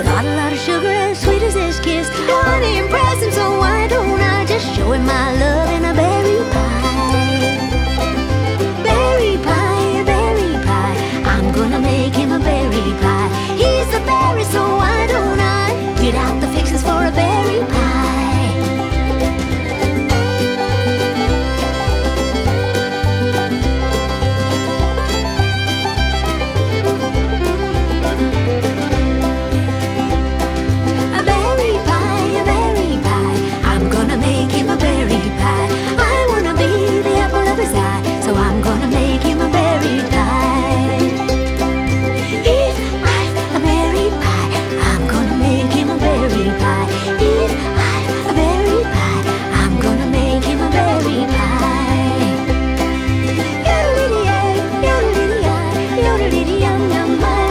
got a lot of sugar as sweet as this kiss. I wanna impress him, so why don't I just show him my love in a berry pie? Berry pie, berry pie, I'm gonna make him a berry pie. He's the berry, so why don't I get out the fixings for a berry pie? A berry pie, a berry pie, I'm gonna make him a berry pie. I wanna be the apple of his eye, so I'm gonna make him a berry pie. If I'm a berry pie, I'm gonna make him a berry pie. If I'm a berry pie, I'm gonna make him a berry pie. Yodelity-yay, yodelity-yay, yodelity-yum-yum.